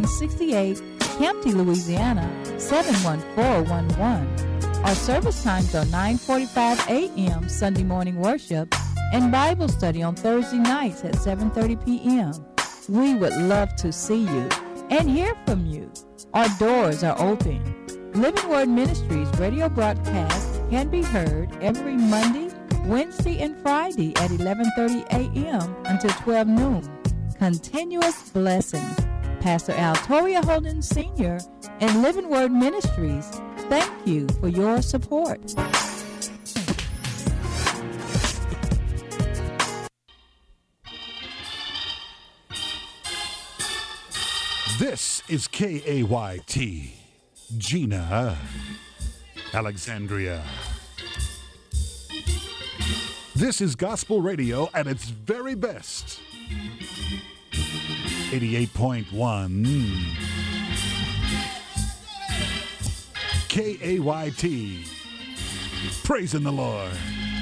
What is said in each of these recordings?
1968, Campty, Louisiana, 71411. Our service times are 9:45 a.m. Sunday morning worship and Bible study on Thursday nights at 7:30 p.m. We would love to see you and hear from you. Our doors are open. Living Word Ministries radio broadcast can be heard every Monday, Wednesday, and Friday at 11:30 a.m. until 12 noon. Continuous blessings. Pastor Altoria Holden Sr. and Living Word Ministries, thank you for your support. This is KAYT, Gina, Alexandria. This is gospel radio at its very best. 88.1 KAYT. Praising the Lord.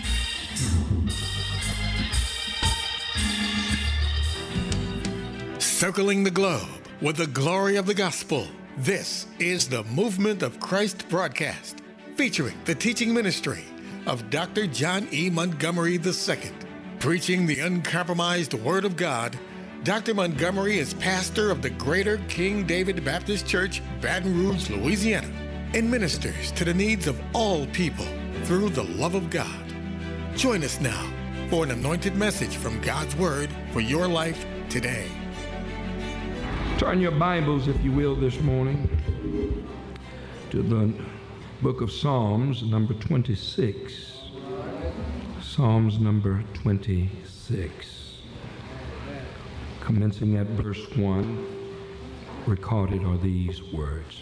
Circling the globe with the glory of the gospel. This is the Movement of Christ broadcast, featuring the teaching ministry of Dr. John E. Montgomery II. Preaching the uncompromised Word of God, Dr. Montgomery is pastor of the Greater King David Baptist Church, Baton Rouge, Louisiana, and ministers to the needs of all people through the love of God. Join us now for an anointed message from God's Word for your life today. Turn your Bibles, if you will, this morning to the book of Psalms, number 26. Psalms number 26. Commencing at verse 1, recorded are these words.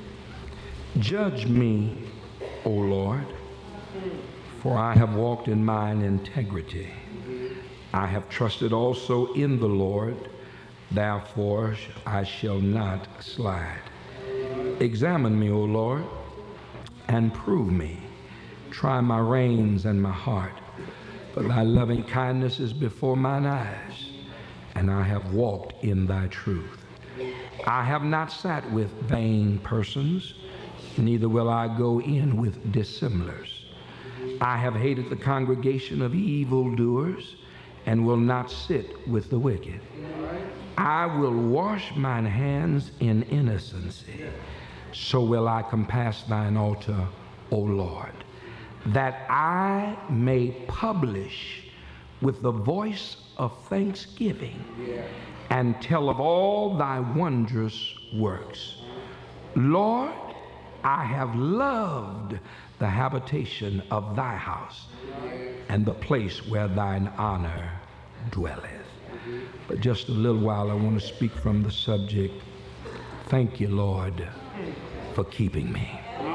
Judge me, O Lord, for I have walked in mine integrity. I have trusted also in the Lord, therefore I shall not slide. Examine me, O Lord, and prove me. Try my reins and my heart, for thy loving kindness is before mine eyes, and I have walked in thy truth. I have not sat with vain persons, neither will I go in with dissemblers. I have hated the congregation of evildoers, and will not sit with the wicked. I will wash mine hands in innocency. So will I compass thine altar, O Lord, that I may publish with the voice of thanksgiving and tell of all thy wondrous works. Lord, I have loved the habitation of thy house and the place where thine honor dwelleth. But just a little while, I want to speak from the subject. Thank you, Lord, for keeping me.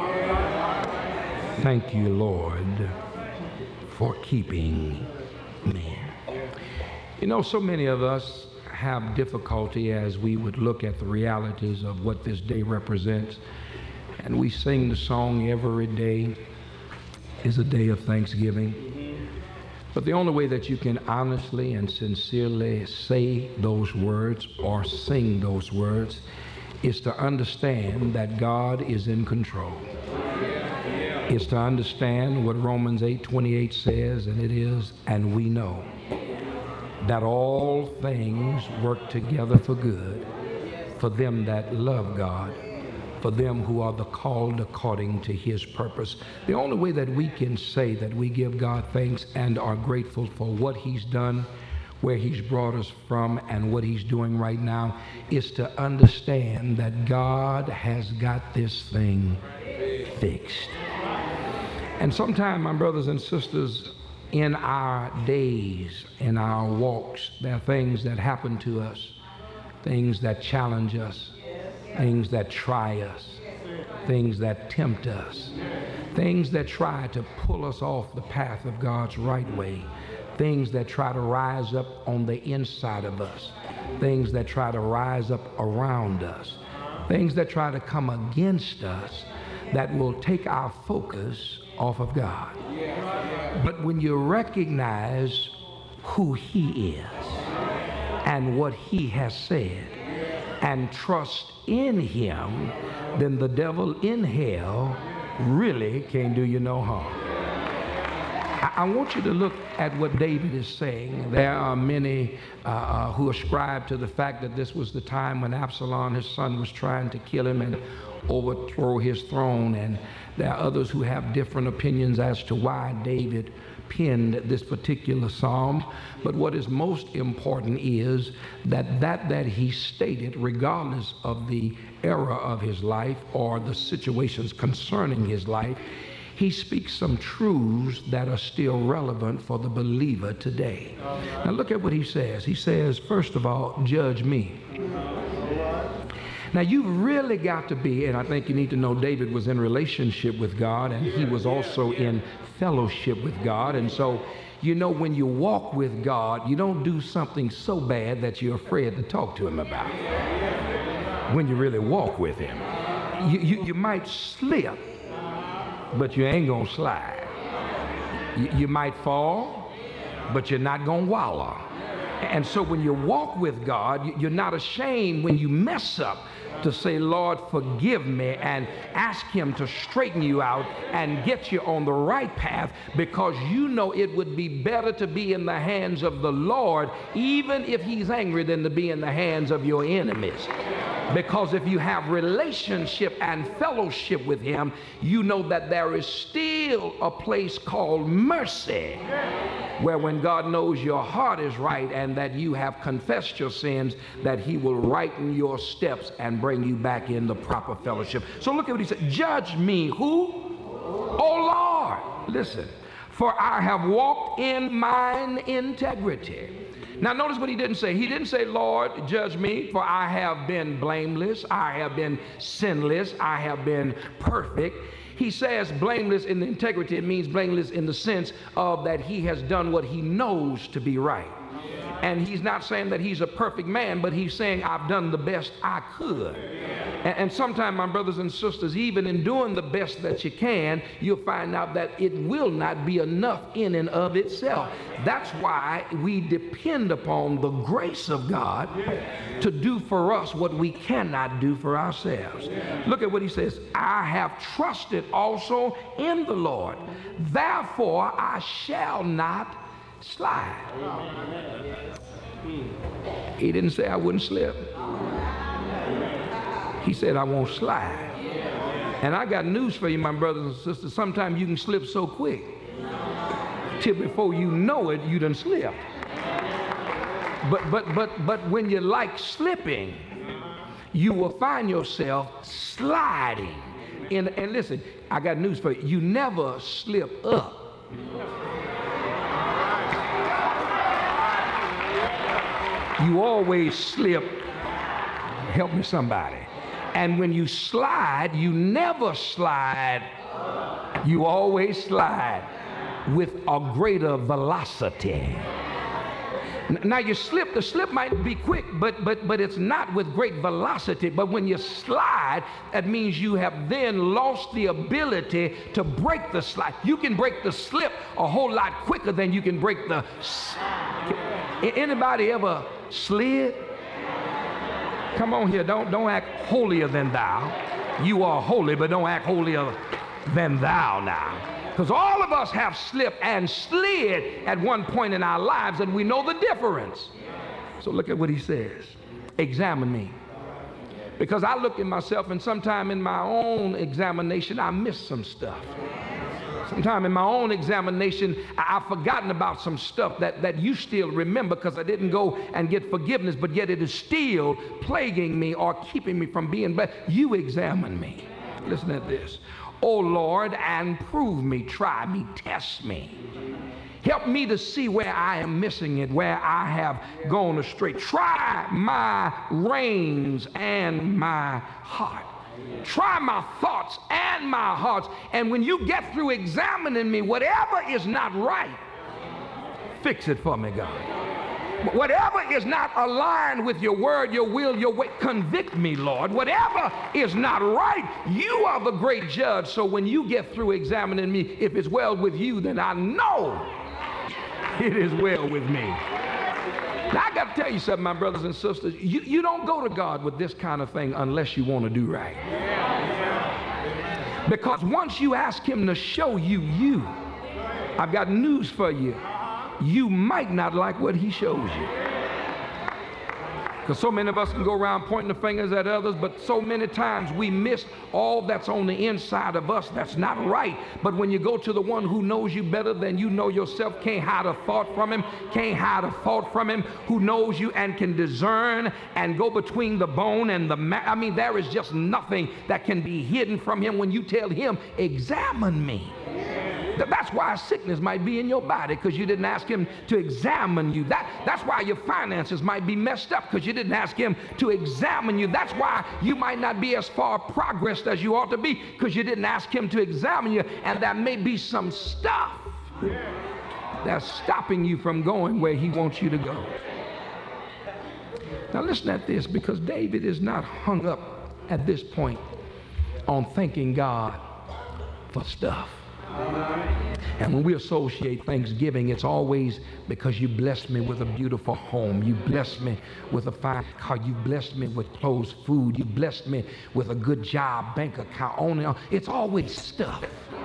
Thank you, Lord, for keeping me. You know, so many of us have difficulty as we would look at the realities of what this day represents. And we sing the song, every day is a day of thanksgiving. But the only way that you can honestly and sincerely say those words or sing those words is to understand that God is in control. It's to understand what Romans 8:28 says, and it is, and we know that all things work together for good for them that love God, for them who are the called according to his purpose. The only way that we can say that we give God thanks and are grateful for what he's done, where he's brought us from, and what he's doing right now is to understand that God has got this thing fixed. And sometimes, my brothers and sisters, in our days, in our walks, there are things that happen to us, things that challenge us, things that try us, things that tempt us, things that try to pull us off the path of God's right way, things that try to rise up on the inside of us, things that try to rise up around us, things that try to come against us that will take our focus off of God. But when you recognize who he is and what he has said and trust in him, then the devil in hell really can't do you no harm. I want you to look at what David is saying. There are many who ascribe to the fact that this was the time when Absalom, his son, was trying to kill him and overthrow his throne. And there are others who have different opinions as to why David penned this particular psalm. But what is most important is that he stated, regardless of the era of his life or the situations concerning his life, he speaks some truths that are still relevant for the believer today. Now look at what he says. He says, first of all, judge me. Now you've really got to be, and I think you need to know David was in relationship with God, and he was also in fellowship with God. And so, you know, when you walk with God, you don't do something so bad that you're afraid to talk to him about it. When you really walk with him, you might slip, but you ain't gonna slide. You might fall, but you're not gonna wallow. And so when you walk with God, you're not ashamed when you mess up to say, Lord, forgive me, and ask him to straighten you out and get you on the right path, because you know it would be better to be in the hands of the Lord, even if he's angry, than to be in the hands of your enemies. Because if you have relationship and fellowship with him, you know that there is still a place called mercy, where when God knows your heart is right and that you have confessed your sins, that he will righten your steps and bring you back in the proper fellowship. So look at what he said. Judge me, who? Oh Lord, listen, for I have walked in mine integrity. Now notice what he didn't say. He didn't say, Lord, judge me, for I have been blameless, I have been sinless, I have been perfect. He says blameless in the integrity. It means blameless in the sense of that he has done what he knows to be right. And he's not saying that he's a perfect man, but he's saying I've done the best I could. And sometimes, my brothers and sisters, even in doing the best that you can, you'll find out that it will not be enough in and of itself. That's why we depend upon the grace of God to do for us what we cannot do for ourselves. Look at what he says. I have trusted also in the Lord. Therefore, I shall not slide. He didn't say I wouldn't slip. He said I won't slide. And I got news for you, my brothers and sisters. Sometimes you can slip so quick till before you know it, you done slipped. But when you like slipping, you will find yourself sliding. And listen, I got news for you. You never slip up. You always slip. Help me somebody. And when you slide, you never slide. You always slide with a greater velocity. Now you slip, the slip might be quick, but it's not with great velocity. But when you slide, that means you have then lost the ability to break the slide. You can break the slip a whole lot quicker than you can break the... Anybody ever slid? Come on here, don't act holier than thou. You are holy, but don't act holier than thou now. Because all of us have slipped and slid at one point in our lives, and we know the difference. So look at what he says. Examine me. Because I look at myself, and sometime in my own examination, I miss some stuff. Sometime in my own examination, I've forgotten about some stuff that you still remember, because I didn't go and get forgiveness, but yet it is still plaguing me or keeping me from being blessed. You examine me. Listen to this. Oh Lord, and prove me, try me, test me. Help me to see where I am missing it, where I have gone astray. Try my reins and my heart. Try my thoughts and my hearts. And when you get through examining me, whatever is not right, fix it for me, God. Whatever is not aligned with your word, your will, your way, convict me, Lord. Whatever is not right, you are the great judge. So when you get through examining me, if it's well with you, then I know it is well with me. Now, I got to tell you something, my brothers and sisters. You don't go to God with this kind of thing unless you want to do right. Because once you ask him to show you, I've got news for you. You might not like what he shows you. Because so many of us can go around pointing the fingers at others, but so many times we miss all that's on the inside of us that's not right. But when you go to the one who knows you better than you know yourself, can't hide a thought from him, who knows you and can discern and go between the bone and the there is just nothing that can be hidden from him when you tell him, examine me. That's why sickness might be in your body, because you didn't ask him to examine you. That's why your finances might be messed up, because you didn't ask him to examine you. That's why you might not be as far progressed as you ought to be, because you didn't ask him to examine you. And there may be some stuff that's stopping you from going where he wants you to go. Now listen at this, because David is not hung up at this point on thanking God for stuff. And when we associate Thanksgiving, it's always because you blessed me with a beautiful home. You blessed me with a fine car. You blessed me with clothes, food. You blessed me with a good job, bank account. It's always stuff.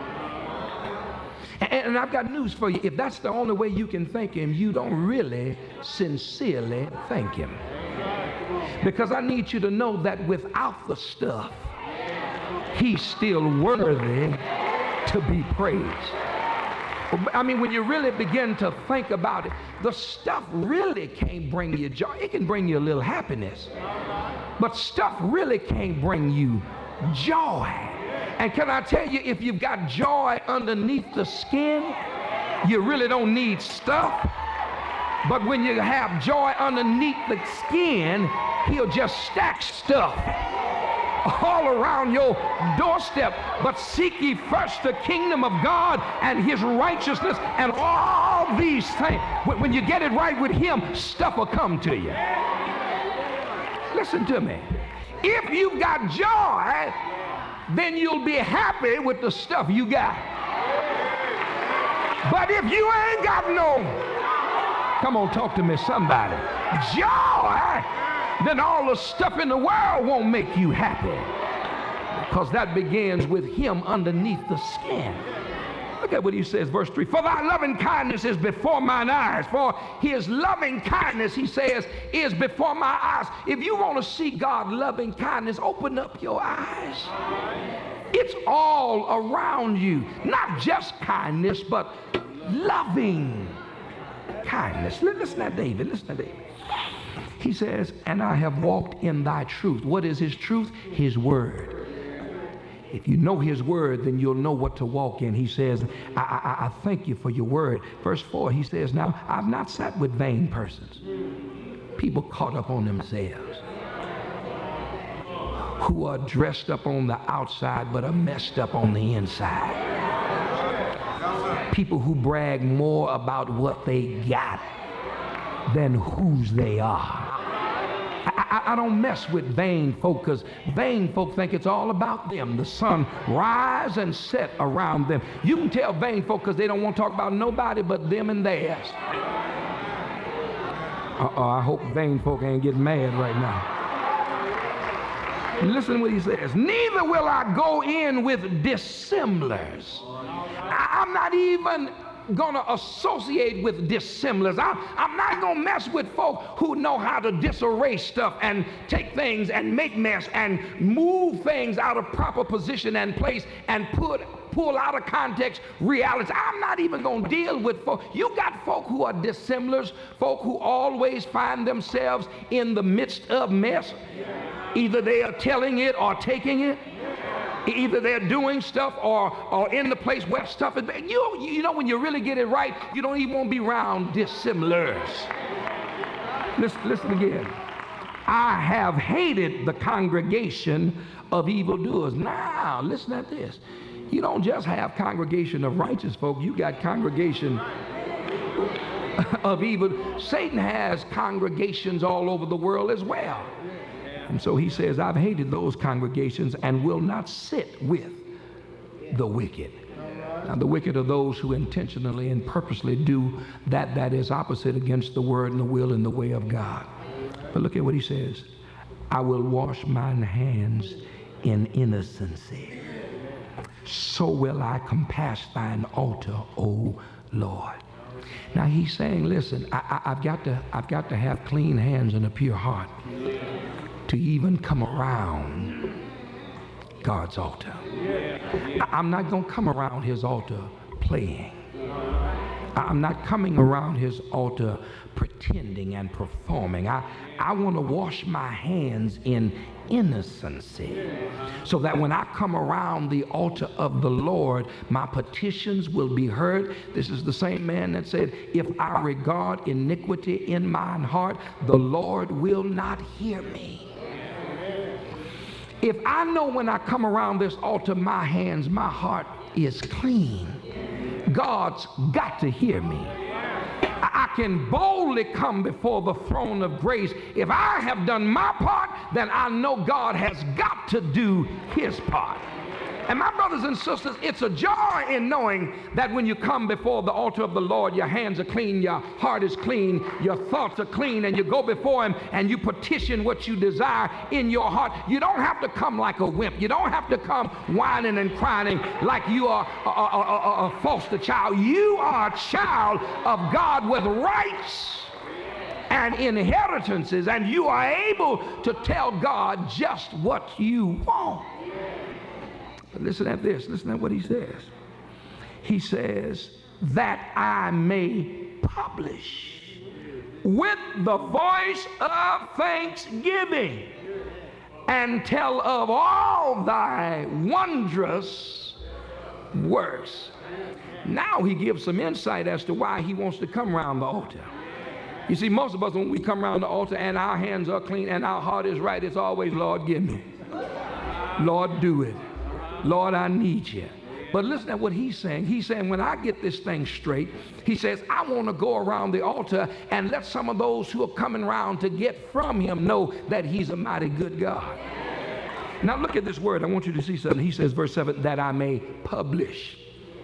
And I've got news for you. If that's the only way you can thank him, you don't really sincerely thank him. Because I need you to know that without the stuff, he's still worthy to be praised. I mean, when you really begin to think about it, the stuff really can't bring you joy. It can bring you a little happiness, but stuff really can't bring you joy. And can I tell you, if you've got joy underneath the skin, you really don't need stuff. But when you have joy underneath the skin, he'll just stack stuff all around your doorstep. But seek ye first the kingdom of God and his righteousness, and all these things. When you get it right with him, stuff will come to you. Listen to me. If you've got joy, then you'll be happy with the stuff you got. But if you ain't got no, come on, talk to me, somebody, joy, then all the stuff in the world won't make you happy, because that begins with him underneath the skin. Look at what he says, verse 3. For thy loving kindness is before mine eyes. For his loving kindness, he says, is before my eyes. If you want to see God's loving kindness, open up your eyes. It's all around you. Not just kindness, but loving kindness. Listen to David. Listen to David. He says, and I have walked in thy truth. What is his truth? His word. If you know his word, then you'll know what to walk in. He says, I thank you for your word. Verse 4, he says, now I've not sat with vain persons, people caught up on themselves, who are dressed up on the outside but are messed up on the inside. People who brag more about what they got than whose they are. I don't mess with vain folk, because vain folk think it's all about them. The sun rise and set around them. You can tell vain folk because they don't want to talk about nobody but them and theirs. I hope vain folk ain't getting mad right now. Listen to what he says. Neither will I go in with dissemblers. I'm not even going to associate with dissemblers. I'm not going to mess with folk who know how to disarray stuff and take things and make mess and move things out of proper position and place and pull out of context reality. I'm not even going to deal with folk. You got folk who are dissemblers, folk who always find themselves in the midst of mess. Either they are telling it or taking it. Either they're doing stuff or in the place where stuff is. You know, when you really get it right, you don't even want to be around dissemblers. Listen again. I have hated the congregation of evildoers. Now, listen at this. You don't just have congregation of righteous folk. You got congregation of evil. Satan has congregations all over the world as well. And so he says, I've hated those congregations and will not sit with the wicked. Now, the wicked are those who intentionally and purposely do that is opposite against the word and the will and the way of God. But look at what he says. I will wash mine hands in innocency. So will I compass thine altar, O Lord. Now he's saying, listen, I've got to have clean hands and a pure heart to even come around God's altar. I'm not going to come around his altar playing. I'm not coming around his altar pretending and performing. I want to wash my hands in innocency so that when I come around the altar of the Lord, my petitions will be heard. This is the same man that said, if I regard iniquity in mine heart, the Lord will not hear me. If I know when I come around this altar, my hands, my heart is clean, God's got to hear me. I can boldly come before the throne of grace. If I have done my part, then I know God has got to do his part. And my brothers and sisters, it's a joy in knowing that when you come before the altar of the Lord, your hands are clean, your heart is clean, your thoughts are clean, and you go before him and you petition what you desire in your heart. You don't have to come like a wimp. You don't have to come whining and crying like you are a foster child. You are a child of God with rights and inheritances, and you are able to tell God just what you want. But listen at this. Listen at what he says. He says, that I may publish with the voice of thanksgiving and tell of all thy wondrous works. Now he gives some insight as to why he wants to come around the altar. You see, most of us, when we come around the altar and our hands are clean and our heart is right, it's always, Lord, give me. Lord, do it. Lord, I need you. But listen at what he's saying. He's saying, when I get this thing straight, he says, I want to go around the altar and let some of those who are coming around to get from him know that he's a mighty good God. Now look at this word. I want you to see something. He says, verse 7, that I may publish.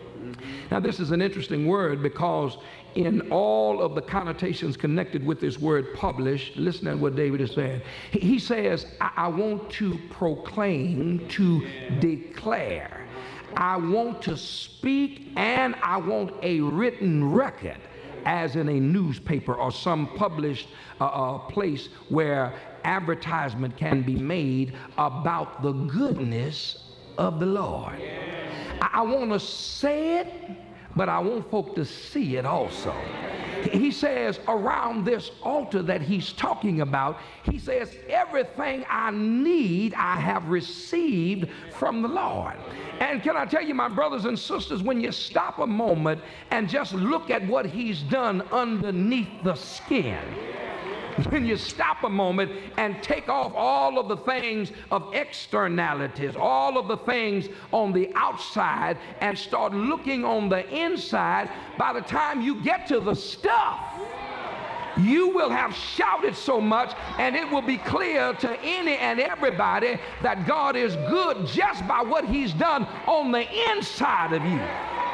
Now this is an interesting word because in all of the connotations connected with this word publish, listen at what David is saying. He says, I want to proclaim, to declare. I want to speak, and I want a written record, as in a newspaper or some published place where advertisement can be made about the goodness of the Lord. I want to say it, but I want folk to see it also. He says around this altar that he's talking about, he says, everything I need I have received from the Lord. And can I tell you, my brothers and sisters, when you stop a moment and just look at what he's done underneath the skin, when you stop a moment and take off all of the things of externalities, all of the things on the outside, and start looking on the inside, by the time you get to the stuff, you will have shouted so much, and it will be clear to any and everybody that God is good just by what he's done on the inside of you.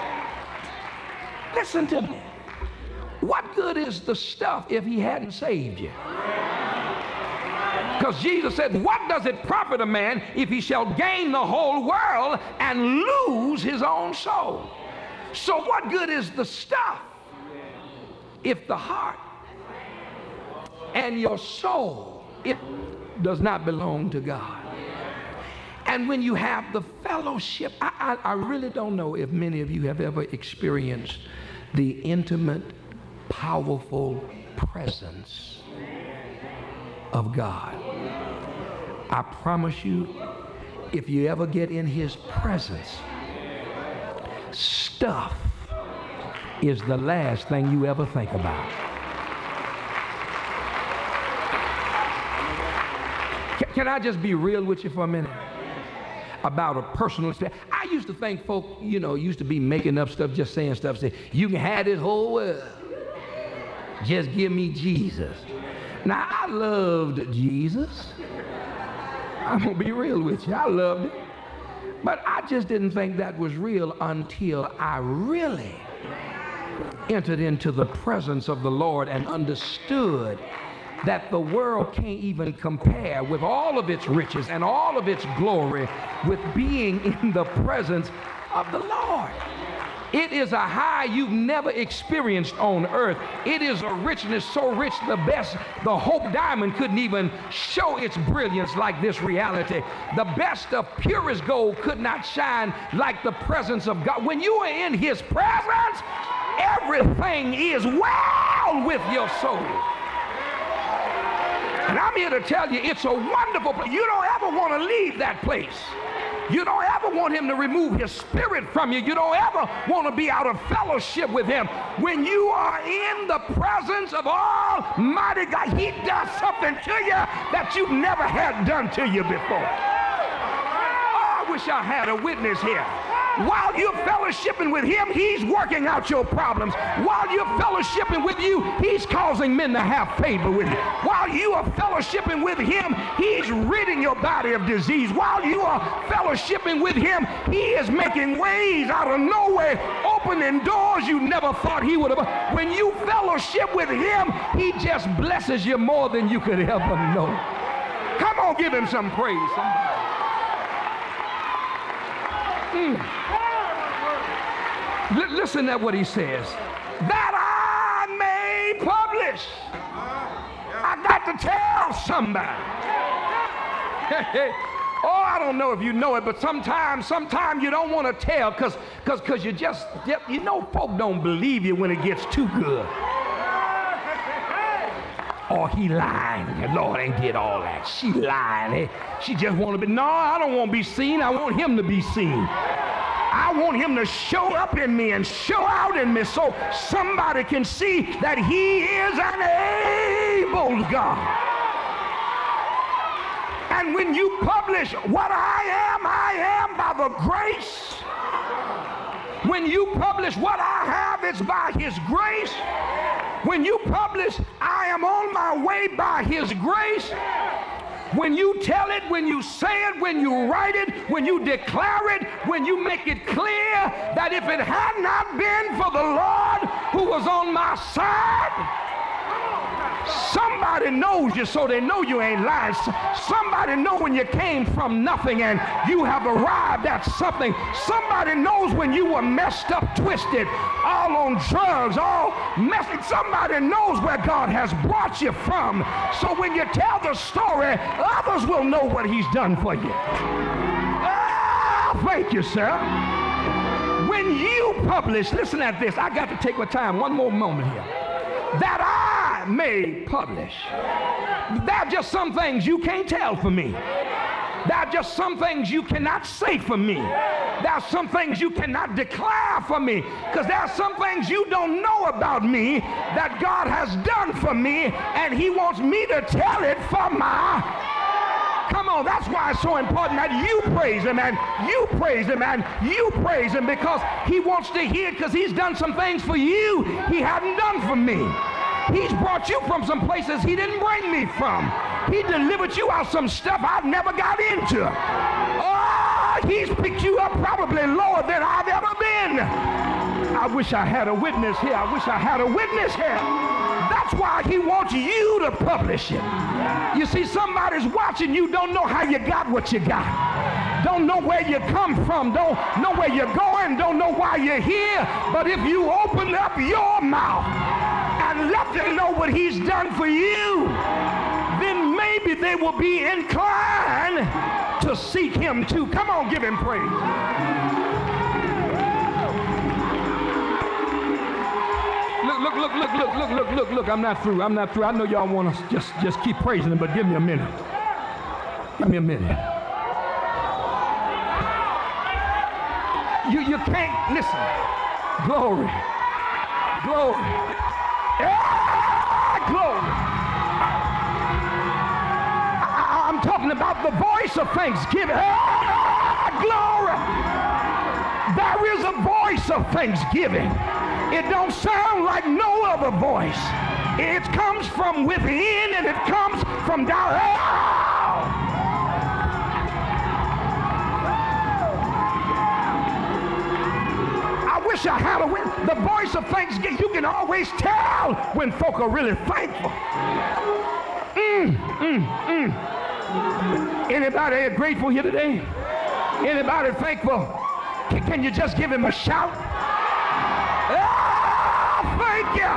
Listen to me. What good is the stuff if he hadn't saved you? Because Jesus said, what does it profit a man if he shall gain the whole world and lose his own soul? So what good is the stuff if the heart and your soul, it does not belong to God? And when you have the fellowship, I really don't know if many of you have ever experienced the intimate, powerful presence of God. I promise you, if you ever get in his presence, stuff is the last thing you ever think about. Can I just be real with you for a minute about a personal experience? I used to think folk, used to be making up stuff, just saying stuff, say, you can have this whole world. Just give me Jesus. Now, I loved Jesus. I'm going to be real with you. I loved it. But I just didn't think that was real until I really entered into the presence of the Lord and understood that the world can't even compare with all of its riches and all of its glory with being in the presence of the Lord. It is a high you've never experienced on earth. It is a richness so rich, the Hope Diamond couldn't even show its brilliance like this reality. The best of purest gold could not shine like the presence of God. When you are in his presence, everything is well with your soul. And I'm here to tell you, it's a wonderful place. You don't ever want to leave that place. You don't ever want him to remove his spirit from you. You don't ever want to be out of fellowship with him. When you are in the presence of Almighty God, he does something to you that you've never had done to you before. Oh, I wish I had a witness here. While you're fellowshipping with him, he's working out your problems. While you're fellowshipping with you, he's causing men to have favor with you. While you are fellowshipping with him, he's ridding your body of disease. While you are fellowshipping with him, he is making ways out of nowhere, opening doors you never thought he would have. When you fellowship with him, he just blesses you more than you could ever know. Come on, give him some praise, somebody. Listen to what he says. That I may publish. I got to tell somebody. Oh, I don't know if you know it, but sometimes you don't want to tell because you just, you know, folk don't believe you when it gets too good. Oh, he lying. The Lord ain't did all that. She lying. She just want to be, no, I don't want to be seen. I want him to be seen. I want him to show up in me and show out in me so somebody can see that he is an able God. And when you publish what I am by the grace. When you publish what I have, it's by his grace. When you publish, I am on my way by his grace. When you tell it, when you say it, when you write it, when you declare it, when you make it clear that if it had not been for the Lord who was on my side, somebody knows you so they know you ain't lying. Somebody know when you came from nothing and you have arrived at something. Somebody knows when you were messed up, twisted, all on drugs, all messed. Somebody knows where God has brought you from. So when you tell the story, others will know what he's done for you. Ah, thank you, sir. When you publish, listen at this. I got to take my time. One more moment here. That I may publish. There are just some things you can't tell for me. There are just some things you cannot say for me. There are some things you cannot declare for me. Because there are some things you don't know about me that God has done for me, and he wants me to tell it for my. Come on, that's why it's so important that you praise him and you praise him and you praise him, because he wants to hear it, because he's done some things for you he hadn't done for me. He's brought you from some places he didn't bring me from. He delivered you out some stuff I've never got into. Oh, he's picked you up probably lower than I've ever been. I wish I had a witness here. I wish I had a witness here. That's why he wants you to publish it. You see, somebody's watching you, don't know how you got what you got. Don't know where you come from, don't know where you're going, don't know why you're here. But if you open up your mouth and let them know what he's done for you, then maybe they will be inclined to seek him too. Come on, give him praise. Look, I'm not through. I know y'all want to just keep praising him, but give me a minute. Give me a minute. You can't, listen. Glory. Glory. Glory. I'm talking about the voice of thanksgiving. Glory. There is a voice of thanksgiving. It don't sound like no other voice. It comes from within, and it comes from down. shall Halloween. The voice of thanksgiving. You can always tell when folk are really thankful. Anybody grateful here today? Anybody thankful? Can you just give him a shout? Oh, thank you.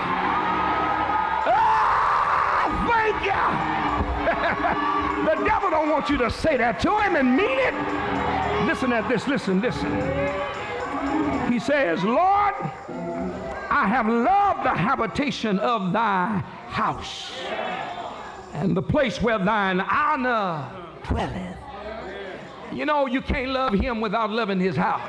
Oh, thank you. The devil don't want you to say that to him and mean it. Listen at this. Listen. He says, Lord, I have loved the habitation of thy house and the place where thine honor dwelleth. You know, you can't love him without loving his house.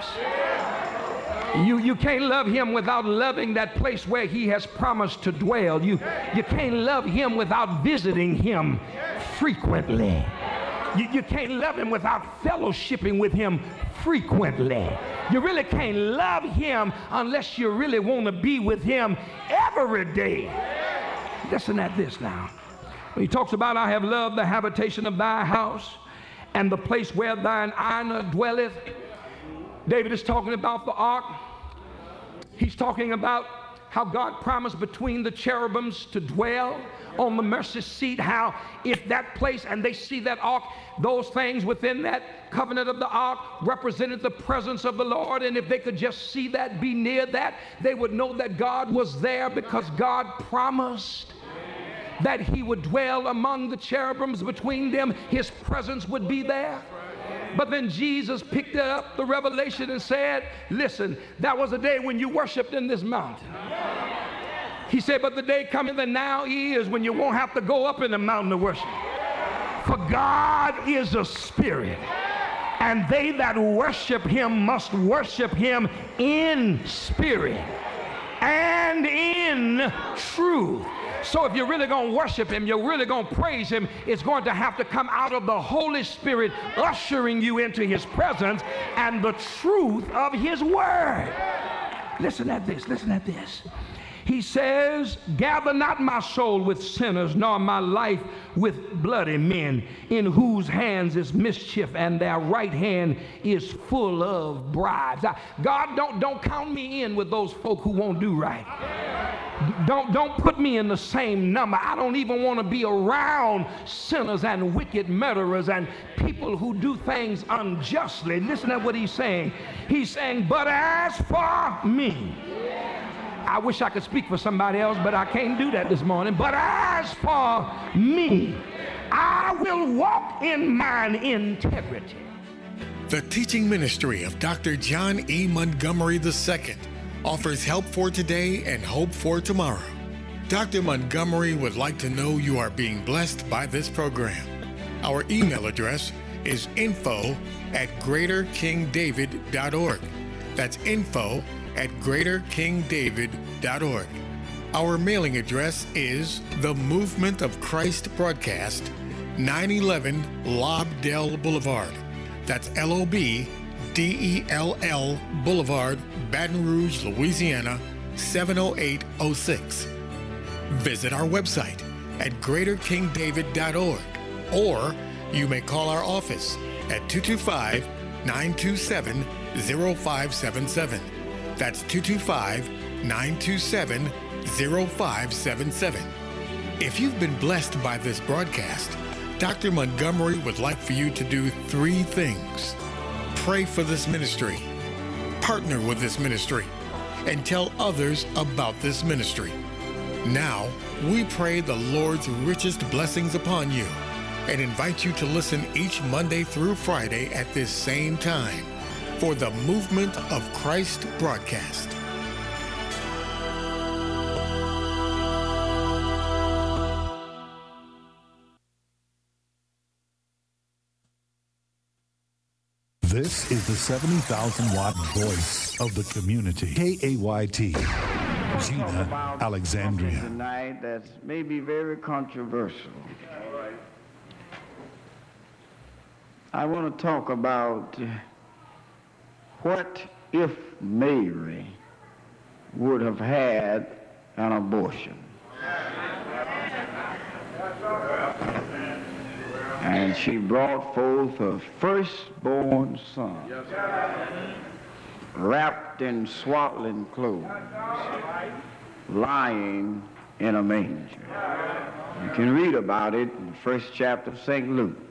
You can't love him without loving that place where he has promised to dwell. You can't love him without visiting him frequently. You can't love him without fellowshipping with him frequently. You really can't love him unless you really want to be with him every day. Listen at this now. When he talks about, I have loved the habitation of thy house and the place where thine honor dwelleth. David is talking about the ark. He's talking about how God promised between the cherubims to dwell on the mercy seat, how if that place, and they see that ark, those things within that covenant of the ark represented the presence of the Lord, and if they could just see that, be near that, they would know that God was there because God promised that he would dwell among the cherubims. Between them, his presence would be there. But then Jesus picked up the revelation and said, listen, that was a day when you worshiped in this mountain. He said, but the day coming and now is when you won't have to go up in the mountain to worship. For God is a spirit, and they that worship him must worship him in spirit and in truth. So if you're really going to worship him, you're really going to praise him, it's going to have to come out of the Holy Spirit ushering you into his presence and the truth of his word. Listen at this. He says, gather not my soul with sinners, nor my life with bloody men, in whose hands is mischief, and their right hand is full of bribes. God, don't count me in with those folk who won't do right. Don't put me in the same number. I don't even want to be around sinners and wicked murderers and people who do things unjustly. Listen to what he's saying. He's saying, but as for me, I wish I could speak for somebody else, but I can't do that this morning. But as for me, I will walk in mine integrity. The teaching ministry of Dr. John E. Montgomery II offers help for today and hope for tomorrow. Dr. Montgomery would like to know you are being blessed by this program. Our email address is info@greaterkingdavid.org. That's info@greaterkingdavid.org. Our mailing address is The Movement of Christ Broadcast, 911 Lobdell Boulevard. That's LOBDELL Boulevard, Baton Rouge, Louisiana, 70806. Visit our website at greaterkingdavid.org, or you may call our office at 225-927-0577. That's 225-927-0577. If you've been blessed by this broadcast, Dr. Montgomery would like for you to do 3 things. Pray for this ministry, partner with this ministry, and tell others about this ministry. Now, we pray the Lord's richest blessings upon you and invite you to listen each Monday through Friday at this same time for the Movement of Christ broadcast. This is the 70,000-watt voice of the community. KAYT, Gina Alexandria. Tonight that's maybe very controversial. I want to talk about what if Mary would have had an abortion. And she brought forth her firstborn son. wrapped in swaddling clothes, lying in a manger. You can read about it in the first chapter of St. Luke.